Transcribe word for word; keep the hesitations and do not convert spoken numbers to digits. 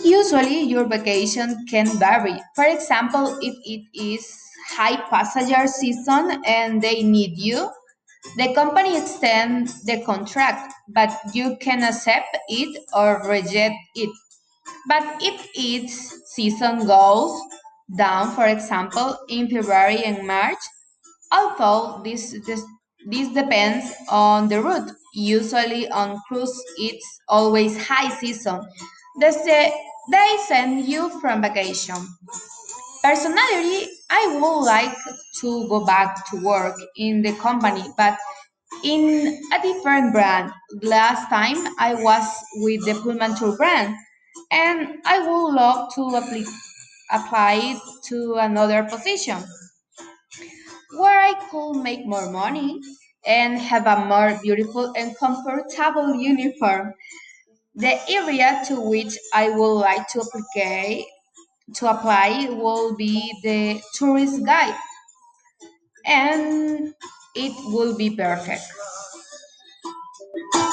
Usually, your vacation can vary. For example, if it is high passenger season and they need you, the company extends the contract, but you can accept it or reject it. But if its season goes down, for example, in February and March, although this, this, this depends on the route, usually on cruise it's always high season. They, say, they send you from vacation. Personally, I would like to go back to work in the company, but in a different brand. Last time I was with the Pullman Tour brand, and I would love to apply, apply it to another position where I could make more money and have a more beautiful and comfortable uniform. The area to which I would like to apply to apply will be the tourist guide, and it will be perfect.